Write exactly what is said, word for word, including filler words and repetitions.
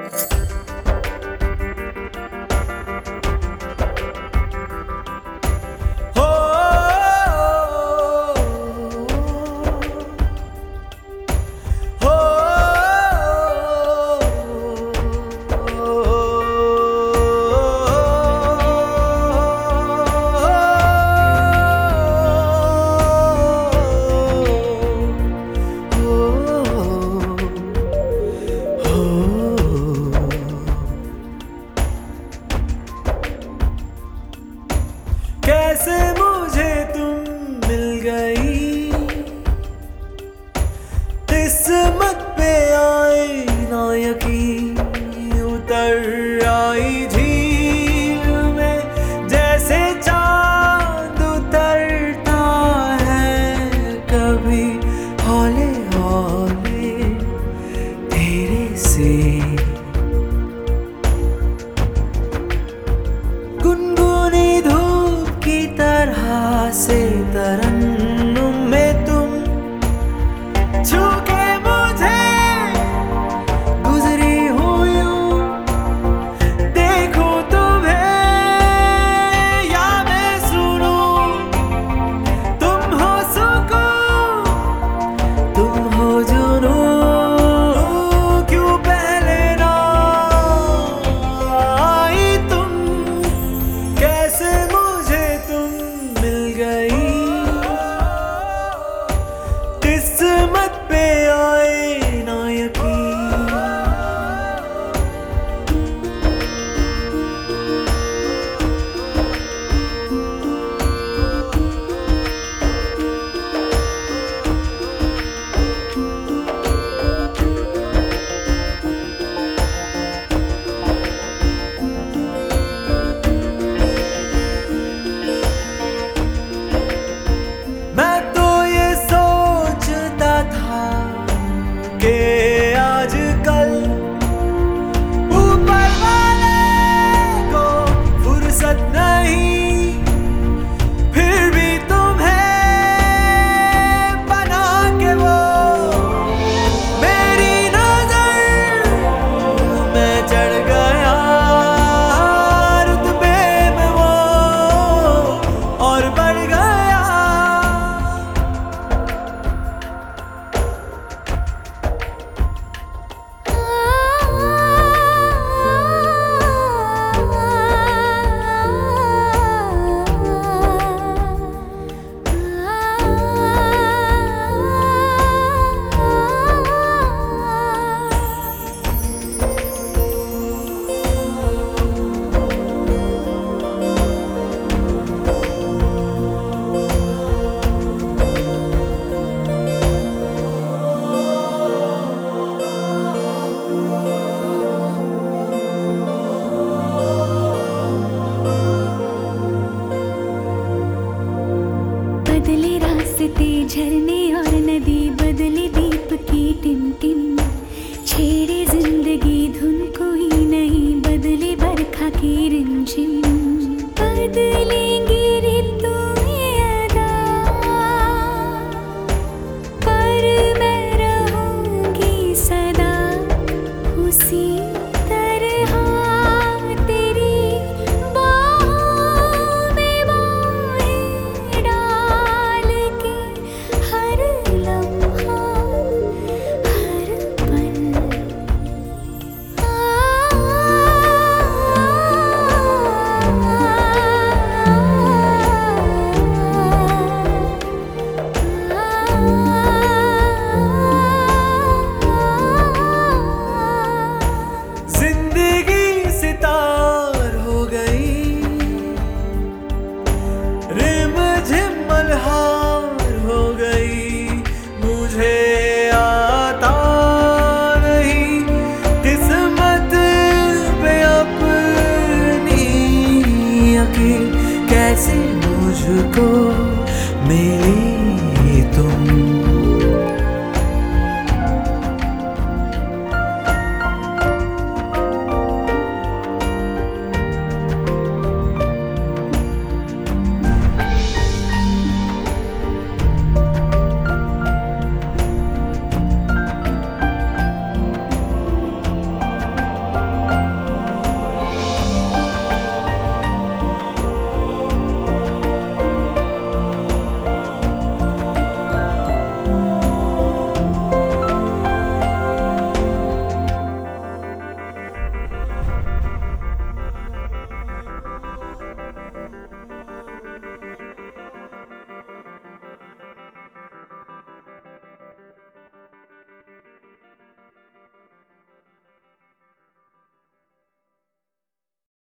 कैसे मुझे तुम मिल गई, किस्मत पे आए ना यकीन, उतर आई झील में जैसे चांद उतरता है कभी हौले हौले तेरे से। गुनगुनी धूप की तरह से तरन्नुम में तुम छू के मुझे गुजरी हो यूं, देखूं तुम्हें या मैं सुनूं, तुम हो सुकून तुम हो जुनून, क्यों पहले ना आई तुम, कैसे मुझे तुम मिल गई, किस्मत पे आए ना यकीन। मैं तो ये सोचता था कि आजकल ऊपर वाले को फुर्सत नहीं, फिर भी तुम्हें बना के वो मेरी नजर में चढ़ गया, रुतबे में वो और बढ़ गया। बदले रास्ते झरने और नदी, बदले दीप की टिमटिम, छेड़े जिंदगी धुन कोई नहीं, बदले बरखा की रिमझिम, बदलेंगी ऋतुएं अदा, पर मैं रहूंगी सदा उसी तरह तेरी बाहों में बाहें डाल के, हर लम्हा हर पल। जिंदगी सितार हो गई, रिम झिम मल्हार हो गई, मुझे आता नहीं किस्मत पे अपनी यकीन, कैसे मुझको मिली तुम।